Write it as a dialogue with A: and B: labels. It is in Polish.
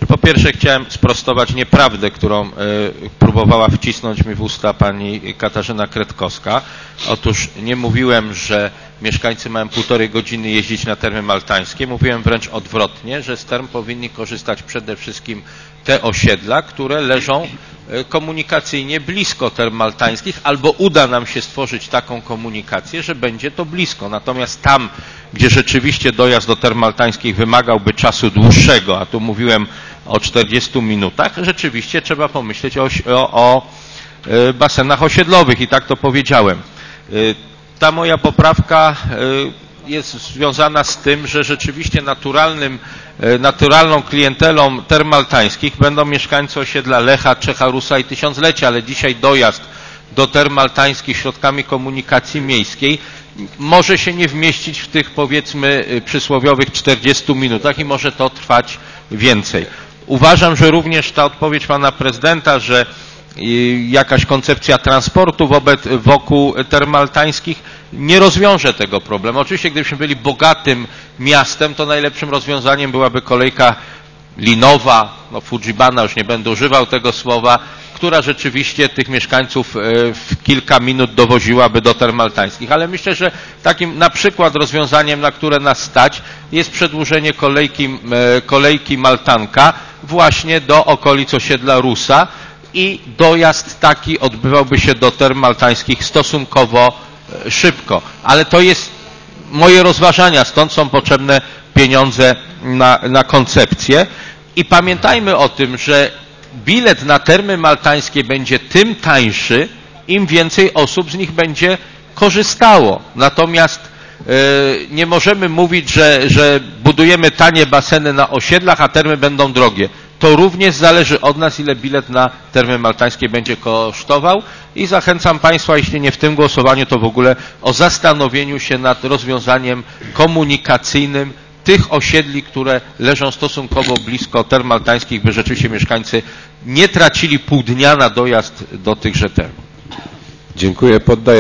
A: Po pierwsze chciałem sprostować nieprawdę, którą próbowała wcisnąć mi w usta pani Katarzyna Kretkowska. Otóż nie mówiłem, że mieszkańcy mają 1,5 godziny jeździć na Termy Maltańskie. Mówiłem wręcz odwrotnie, że z term powinni korzystać przede wszystkim te osiedla, które leżą komunikacyjnie blisko Term Maltańskich, albo uda nam się stworzyć taką komunikację, że będzie to blisko. Natomiast tam, gdzie rzeczywiście dojazd do Term Maltańskich wymagałby czasu dłuższego, a tu mówiłem o 40 minutach, rzeczywiście trzeba pomyśleć o basenach osiedlowych i tak to powiedziałem. Ta moja poprawka jest związana z tym, że rzeczywiście naturalną klientelą Term Maltańskich będą mieszkańcy osiedla Lecha, Czecharusa i Tysiąclecia, ale dzisiaj dojazd do Term Maltańskich środkami komunikacji miejskiej może się nie wmieścić w tych, powiedzmy, przysłowiowych 40 minutach i może to trwać więcej. Uważam, że również ta odpowiedź pana prezydenta, że jakaś koncepcja transportu wokół Term Maltańskich nie rozwiąże tego problemu. Oczywiście, gdybyśmy byli bogatym miastem, to najlepszym rozwiązaniem byłaby kolejka linowa, no Fujibana, już nie będę używał tego słowa, która rzeczywiście tych mieszkańców w kilka minut dowoziłaby do Term Maltańskich. Ale myślę, że takim na przykład rozwiązaniem, na które nas stać, jest przedłużenie kolejki Maltanka właśnie do okolic osiedla Rusa i dojazd taki odbywałby się do Term Maltańskich stosunkowo szybko. Ale to jest moje rozważania, stąd są potrzebne pieniądze na koncepcję. I pamiętajmy o tym, że bilet na Termy Maltańskie będzie tym tańszy, im więcej osób z nich będzie korzystało. Natomiast nie możemy mówić, że budujemy tanie baseny na osiedlach, a termy będą drogie. To również zależy od nas, ile bilet na Termy Maltańskie będzie kosztował i zachęcam Państwa, jeśli nie w tym głosowaniu, to w ogóle o zastanowieniu się nad rozwiązaniem komunikacyjnym tych osiedli, które leżą stosunkowo blisko Term Maltańskich, by rzeczywiście mieszkańcy nie tracili pół dnia na dojazd do tychże term.
B: Dziękuję. Poddaję